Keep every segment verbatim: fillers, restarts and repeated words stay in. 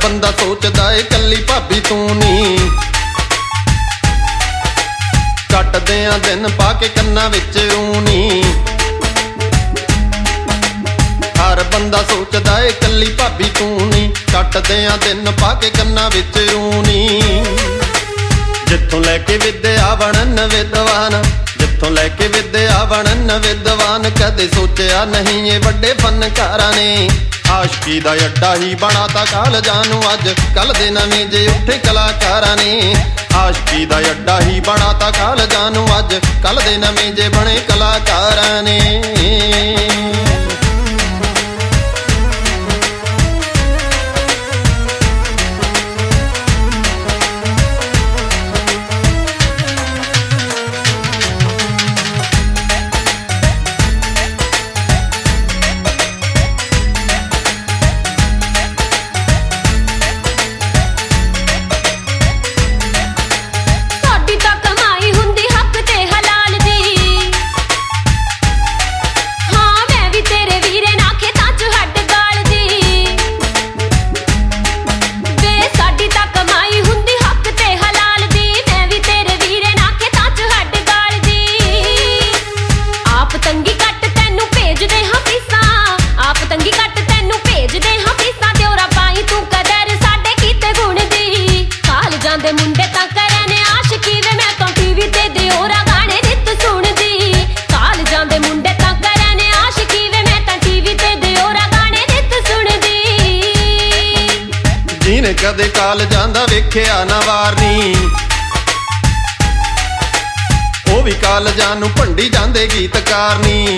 ਬੰਦਾ ਸੋਚਦਾ ਏ ਕੱਲੀ ਭਾਬੀ ਤੂੰ ਨੀ। ਕੱਟਦੇ ਆ ਦਿਨ ਪਾ ਕੇ ਕੰਨਾਂ ਵਿੱਚ ਊਨੀ। ਹਰ ਬੰਦਾ ਸੋਚਦਾ ਏ ਕੱਲੀ ਭਾਬੀ ਤੂੰ ਨੀ। ਕੱਟਦੇ ਆ ਦਿਨ ਪਾ ਕੇ ਕੰਨਾਂ ਵਿੱਚ ਊਨੀ। ਜਿੱਥੋਂ ਲੈ ਕੇ ਵਿਦਿਆ ਬਣਨ ਵਿਦਵਾਨ, ਜਿੱਥੋਂ ਲੈ ਕੇ ਵਿਦਿਆ ਬਣਨ ਵਿਦਵਾਨ, ਕਦੇ ਸੋਚਿਆ ਨਹੀਂ ਇਹ ਵੱਡੇ ਫਨਕਾਰਾਂ ਨੇ। ਆਸ਼ਕੀ ਦਾ ਅੱਡਾ ਹੀ ਬਣਾਤਾ ਕਾਲਜਾਂ ਨੂੰ ਅੱਜ ਕੱਲ ਦੇ ਨਵੇਂ ਜੇ ਉੱਠੇ ਕਲਾਕਾਰਾਂ ਨੇ। ਆਸ਼ਕੀ ਦਾ ਅੱਡਾ ਹੀ ਬਣਾਤਾ ਕਾਲਜਾਂ ਨੂੰ ਅੱਜ ਕੱਲ ਦੇ ਨਵੇਂ ਜੇ ਬਣੇ ਕਲਾਕਾਰਾਂ ਨੇ। ਦੇ ਮੁੰਡੇ ਤਾਂ ਕਰਨ ਆਸ਼ਕੀ ਵੇ ਮੈਂ ਤਾਂ ਟੀਵੀ ਤੇ ਦਿਓਰਾ ਗਾਣੇ ਨਿੱਤ ਸੁਣਦੀ। ਕਾਲਜਾਂ ਦੇ ਮੁੰਡੇ ਤਾਂ ਕਰਨ ਆਸ਼ਕੀ ਵੇ ਮੈਂ ਤਾਂ ਟੀਵੀ ਤੇ ਦਿਓਰਾ ਗਾਣੇ ਨਿੱਤ ਸੁਣਦੀ। ਜਿਹਨੇ ਕਦੇ ਕਾਲਜਾਂ ਦਾ ਵੇਖਿਆ ਨਾ ਵਾਰਨੀ, ਉਹ ਵੀ ਕਾਲਜਾਂ ਨੂੰ ਭੰਡੀ ਜਾਂਦੇ ਗੀਤਕਾਰ ਨੀ।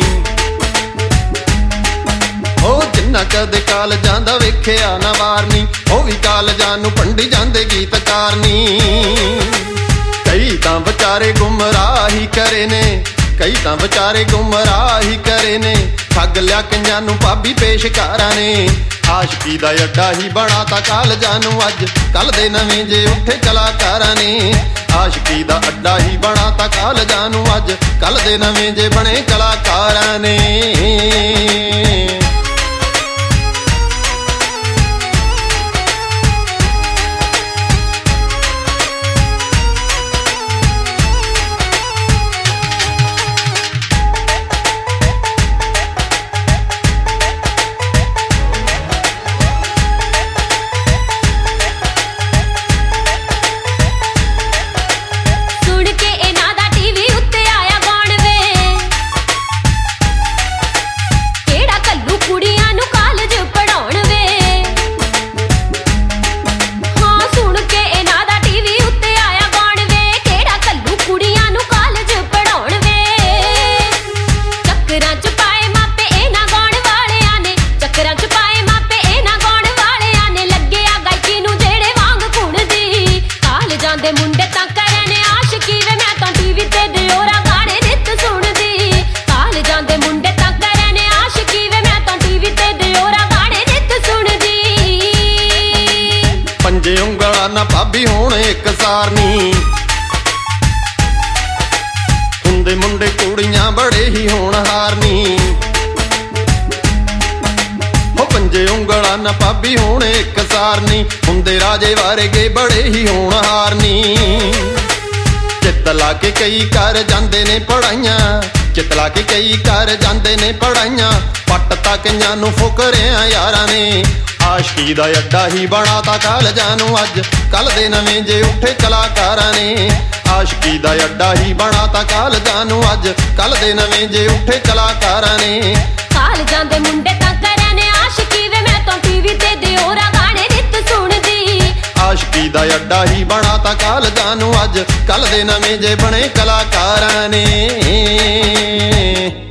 ਉਹ ਜਿੰਨਾ ਕਦੇ ਕਾਲਜਾਂ ਦਾ ਵੇਖਿਆ ਨਾ ਵਾਰਨੀ, ਉਹ ਵੀ ਕਾਲਜਾਂ ਨੂੰ ਭੰਡੀ ਜਾਂਦੇ ਗੀਤਕਾਰ ਨੀ। ਕਈ ਤਾਂ ਵਿਚਾਰੇ ਗੁੰਮਰਾਹੀ ਕਰੇ ਨੇ, ਕਈ ਤਾਂ ਵਿਚਾਰੇ ਗੁੰਮਰਾਹੀ ਕਰੇ ਨੇ। ਠੱਗ ਲਿਆ ਕਈਆਂ ਨੂੰ ਭਾਬੀ ਪੇਸ਼ਕਾਰਾਂ ਨੇ। ਆਸ਼ਕੀ ਦਾ ਅੱਡਾ ਹੀ ਬਣਾਤਾ ਕਾਲਜਾਂ ਨੂੰ ਅੱਜ ਕੱਲ ਦੇ ਨਵੇਂ ਜੇ ਉੱਠੇ ਕਲਾਕਾਰਾਂ ਨੇ। ਆਸ਼ਕੀ ਦਾ ਅੱਡਾ ਹੀ ਬਣਾਤਾ ਕਾਲਜਾਂ ਨੂੰ ਅੱਜ ਕੱਲ ਦੇ ਨਵੇਂ ਜੇ ਬਣੇ ਕਲਾਕਾਰਾਂ ਨੇ। ਦੇ ਮੁੰਡੇ ਤਾਂ ਕਰਨ ਆਸ਼ਕੀ ਵੇ ਮੈਂ ਤਾਂ ਟੀਵੀ ਤੇ ਦਿਓਰਾ ਗਾਣੇ ਨਿੱਤ ਸੁਣਦੀ। ਕਾਲਜਾਂ ਦੇ ਮੁੰਡੇ ਤਾਂ ਕਰਨ ਆਸ਼ਕੀ ਵੇ ਮੈਂ ਤਾਂ ਟੀਵੀ ਤੇ ਦਿਓਰਾ ਗਾਣੇ ਨਿੱਤ ਸੁਣਦੀ। ਪੰਜੇ ਉਂਗਲਾਂ ਨਾ ਭਾਬੀ ਹੋਣ ਇੱਕ ਸਾਰਨੀ, ਹੁੰਦੇ ਮੁੰਡੇ ਕੁੜੀਆਂ ਬੜੇ ਹੀ ਹੋਣਹਾਰ ਨੀ। ਪੰਜੇ ਉਂਗਲਾਂ ਨਾ ਭਾਬੀ ਹੋਣ ਇੱਕ ਸਾਰਨੀ, ਹੁੰਦੇ ਰਾਜੇ ਵਰਗੇ ਬੜੇ ਹੀ ਹੋਣਹਾਰ ਨੀ। ਚਿੱਤ ਲਾ ਕੇ ਕਈ ਕਰ ਜਾਂਦੇ ਨੇ ਪੜਾਈਆਂ, ਚਿੱਤ ਲਾ ਕੇ ਕਈ ਕਰ ਜਾਂਦੇ ਨੇ ਪੜਾਈਆਂ। ਪੱਟ ਤਾਂ ਕਈਆਂ ਨੂੰ ਫੁਕਰਿਆਂ ਯਾਰਾਂ ਨੇ। ਆਸ਼ਕੀ ਦਾ ਅੱਡਾ ਹੀ ਬਣਾਤਾ ਕਾਲਜਾਂ ਨੂੰ ਅੱਜ ਕੱਲ ਦੇ ਨਵੇਂ ਜੇ ਉੱਠੇ ਕਲਾਕਾਰਾਂ ਨੇ। ਆਸ਼ਕੀ ਦਾ ਅੱਡਾ ਹੀ ਬਣਾਤਾ ਕਾਲਜਾਂ ਨੂੰ ਅੱਜ ਕੱਲ ਦੇ ਨਵੇਂ ਜੇ ਉੱਠੇ ਕਲਾਕਾਰਾਂ ਨੇ। ਕਾਲਜਾਂ ਦੇ ਮੁੰਡੇ ਤਾਂ ਕਰਨ ਆਸ਼ਕੀ ਵੇ ਮੈਂ ਤਾਂ ਟੀਵੀ ਤੇ ਦਿਓਰਾ ਗਾਣੇ ਨਿੱਤ ਸੁਣਦੀ। ਆਸ਼ਕੀ ਦਾ ਅੱਡਾ ਹੀ ਬਣਾਤਾ ਕਾਲਜਾਂ ਨੂੰ ਅੱਜ ਕੱਲ ਦੇ ਨਵੇਂ ਜੇ ਬਣੇ ਕਲਾਕਾਰਾਂ ਨੇ।